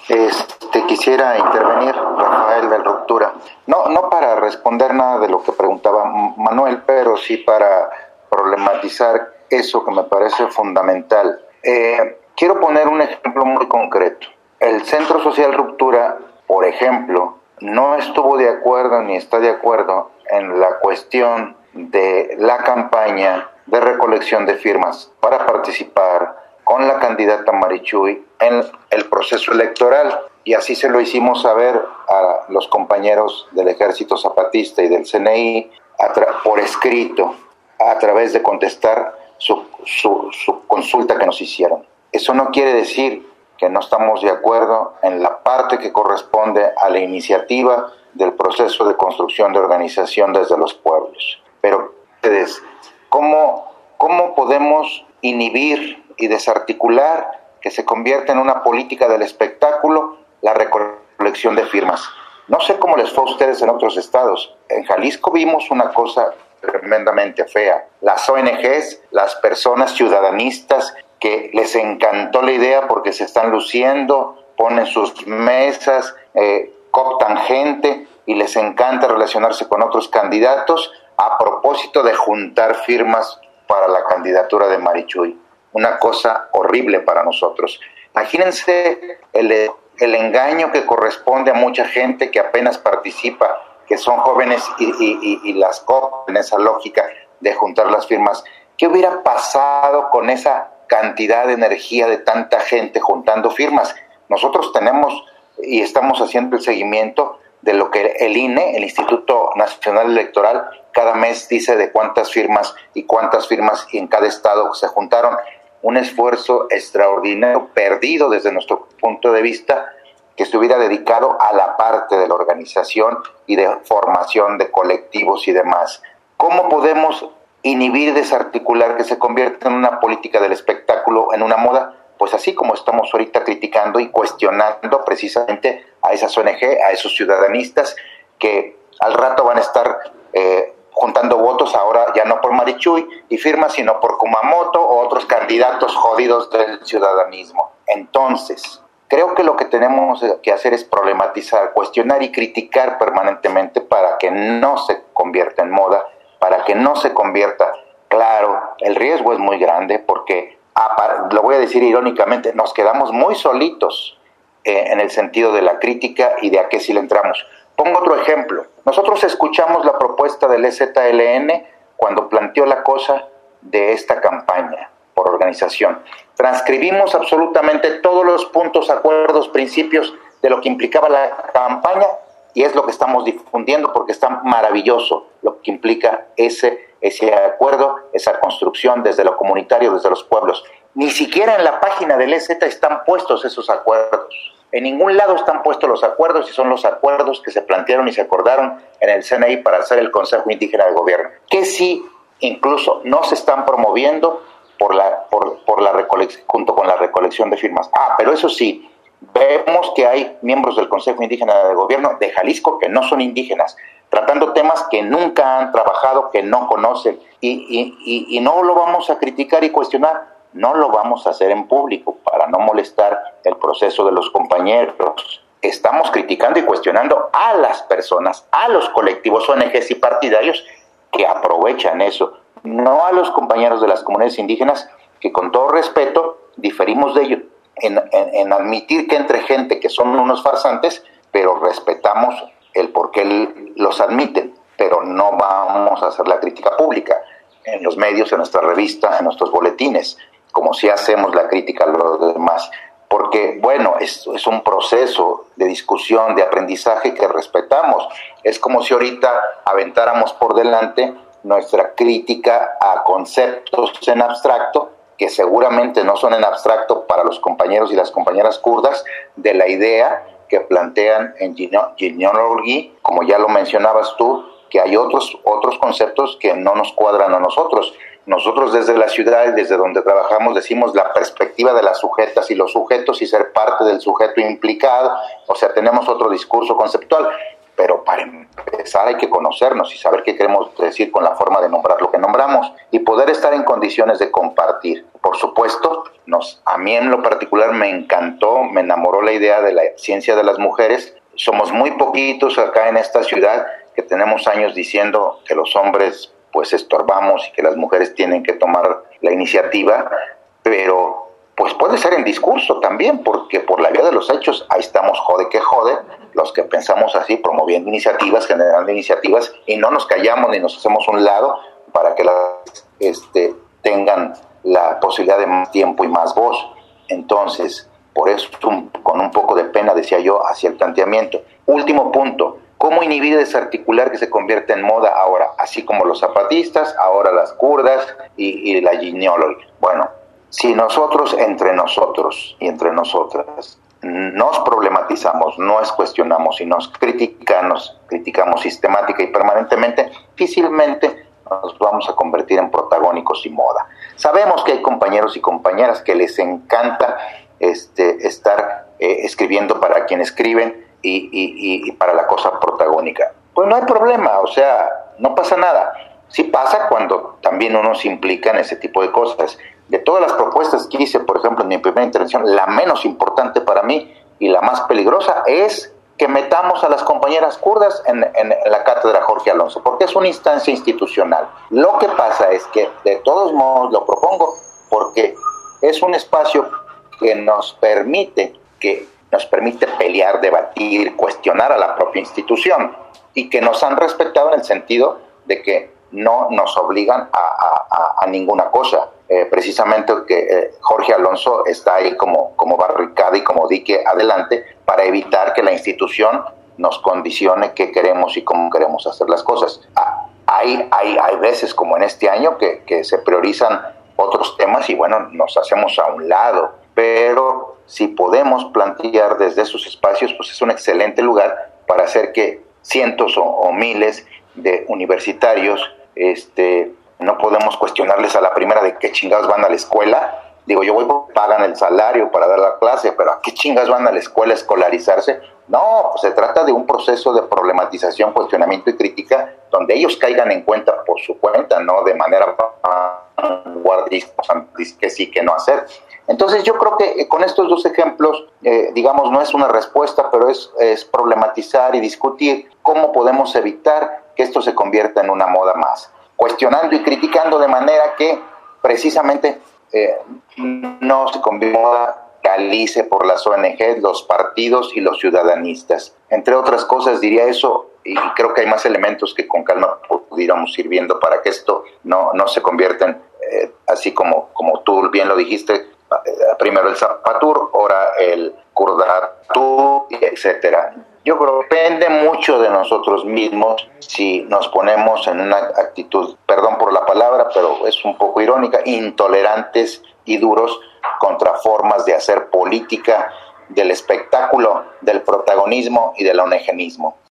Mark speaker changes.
Speaker 1: Quisiera intervenir, Rafael del Ruptura. No para responder nada de lo que preguntaba Manuel, pero sí para problematizar eso que me parece fundamental. Quiero poner un ejemplo muy concreto. El Centro Social Ruptura, por ejemplo, no estuvo de acuerdo ni está de acuerdo en la cuestión de la campaña de recolección de firmas para participar con la candidata Marichuy en el proceso electoral. Y así se lo hicimos saber a los compañeros del Ejército Zapatista y del CNI por escrito, a través de contestar su consulta que nos hicieron. Eso no quiere decir que no estamos de acuerdo en la parte que corresponde a la iniciativa del proceso de construcción de organización desde los pueblos. Pero ustedes, ¿cómo podemos inhibir y desarticular que se convierta en una política del espectáculo la recolección de firmas? No sé cómo les fue a ustedes en otros estados. En Jalisco vimos una cosa tremendamente fea. Las ONGs, las personas ciudadanistas que les encantó la idea porque se están luciendo, ponen sus mesas, cooptan gente y les encanta relacionarse con otros candidatos a propósito de juntar firmas para la candidatura de Marichuy. Una cosa horrible para nosotros. Imagínense el engaño que corresponde a mucha gente que apenas participa, que son jóvenes y las cooptan en esa lógica de juntar las firmas. ¿Qué hubiera pasado con esa cantidad de energía de tanta gente juntando firmas? Nosotros tenemos y estamos haciendo el seguimiento de lo que el INE, el Instituto Nacional Electoral, cada mes dice de cuántas firmas y en cada estado se juntaron. Un esfuerzo extraordinario, perdido desde nuestro punto de vista, que estuviera dedicado a la parte de la organización y de formación de colectivos y demás. ¿Cómo podemos inhibir, desarticular que se convierta en una política del espectáculo, en una moda? Pues así como estamos ahorita criticando y cuestionando precisamente a esas ONG, a esos ciudadanistas que al rato van a estar juntando votos, ahora ya no por Marichuy y firmas, sino por Kumamoto o otros candidatos jodidos del ciudadanismo. Entonces, creo que lo que tenemos que hacer es problematizar, cuestionar y criticar permanentemente para que no se convierta en moda, para que no se convierta. Claro, el riesgo es muy grande porque, lo voy a decir irónicamente, nos quedamos muy solitos en el sentido de la crítica y de a qué sí le entramos. Pongo otro ejemplo. Nosotros escuchamos la propuesta del EZLN cuando planteó la cosa de esta campaña por organización. Transcribimos absolutamente todos los puntos, acuerdos, principios de lo que implicaba la campaña y es lo que estamos difundiendo porque está maravilloso lo que implica ese acuerdo, esa construcción desde lo comunitario, desde los pueblos. Ni siquiera en la página del EZ están puestos esos acuerdos. En ningún lado están puestos los acuerdos y son los acuerdos que se plantearon y se acordaron en el CNI para hacer el Consejo Indígena de Gobierno, que sí incluso no se están promoviendo junto con la recolección de firmas. Pero eso sí, vemos que hay miembros del Consejo Indígena de Gobierno de Jalisco que no son indígenas, tratando temas que nunca han trabajado, que no conocen, y no lo vamos a criticar y cuestionar. No lo vamos a hacer en público para no molestar el proceso de los compañeros. Estamos criticando y cuestionando a las personas, a los colectivos, ONGs y partidarios que aprovechan eso, no a los compañeros de las comunidades indígenas que con todo respeto diferimos de ello en admitir que entre gente que son unos farsantes, pero respetamos el por qué los admiten, pero no vamos a hacer la crítica pública en los medios, en nuestra revista, en nuestros boletines, como si hacemos la crítica a los demás, porque, bueno, es un proceso de discusión, de aprendizaje que respetamos. Es como si ahorita aventáramos por delante nuestra crítica a conceptos en abstracto, que seguramente no son en abstracto para los compañeros y las compañeras kurdas, de la idea que plantean en Genealogy, como ya lo mencionabas tú, que hay otros conceptos que no nos cuadran a nosotros. Nosotros desde la ciudad y desde donde trabajamos decimos la perspectiva de las sujetas y los sujetos y ser parte del sujeto implicado, o sea, tenemos otro discurso conceptual, pero para empezar hay que conocernos y saber qué queremos decir con la forma de nombrar lo que nombramos y poder estar en condiciones de compartir. por supuesto, a mí en lo particular me encantó, me enamoró la idea de la ciencia de las mujeres. Somos muy poquitos acá en esta ciudad que tenemos años diciendo que los hombres pues estorbamos y que las mujeres tienen que tomar la iniciativa, pero pues puede ser en discurso también, porque por la vía de los hechos ahí estamos jode que jode, los que pensamos así, promoviendo iniciativas, generando iniciativas, y no nos callamos ni nos hacemos un lado para que las tengan la posibilidad de más tiempo y más voz. Entonces, por eso con un poco de pena decía yo hacia el planteamiento. Último punto, ¿cómo inhibir y desarticular que se convierte en moda ahora? Así como los zapatistas, ahora las kurdas y la gineóloga. Bueno, si nosotros entre nosotros y entre nosotras nos problematizamos, nos cuestionamos y nos criticamos sistemática y permanentemente, difícilmente nos vamos a convertir en protagónicos y moda. Sabemos que hay compañeros y compañeras que les encanta estar escribiendo para quien escriben y para la cosa protagónica. Pues no hay problema, o sea, no pasa nada. Sí pasa cuando también uno se implica en ese tipo de cosas. De todas las propuestas que hice, por ejemplo, en mi primera intervención, la menos importante para mí y la más peligrosa es que metamos a las compañeras kurdas en la cátedra Jorge Alonso, porque es una instancia institucional. Lo que pasa es que, de todos modos, lo propongo porque es un espacio que nos permite pelear, debatir, cuestionar a la propia institución, y que nos han respetado en el sentido de que no nos obligan a ninguna cosa. Precisamente que Jorge Alonso está ahí como barricada y como dique adelante para evitar que la institución nos condicione qué queremos y cómo queremos hacer las cosas. Hay veces, como en este año, que se priorizan otros temas y bueno, nos hacemos a un lado, pero si podemos plantear desde esos espacios, pues es un excelente lugar para hacer que cientos o miles de universitarios no podemos cuestionarles a la primera de qué chingados van a la escuela. Digo, yo voy, pagan el salario para dar la clase, pero ¿a qué chingados van a la escuela a escolarizarse? No, pues se trata de un proceso de problematización, cuestionamiento y crítica, donde ellos caigan en cuenta por su cuenta, no de manera vanguardista, que sí, que no hacer. Entonces yo creo que con estos dos ejemplos, digamos, no es una respuesta, pero es problematizar y discutir cómo podemos evitar que esto se convierta en una moda más, cuestionando y criticando de manera que precisamente no se convierta calice por las ONG, los partidos y los ciudadanistas. Entre otras cosas diría eso, y creo que hay más elementos que con calma pudiéramos ir viendo para que esto no se convierta en, así como tú bien lo dijiste, primero el Zapatur, ahora el Kurdatur, etcétera. Yo creo que depende mucho de nosotros mismos si nos ponemos en una actitud, perdón por la palabra, pero es un poco irónica, intolerantes y duros contra formas de hacer política, del espectáculo, del protagonismo y del onegenismo.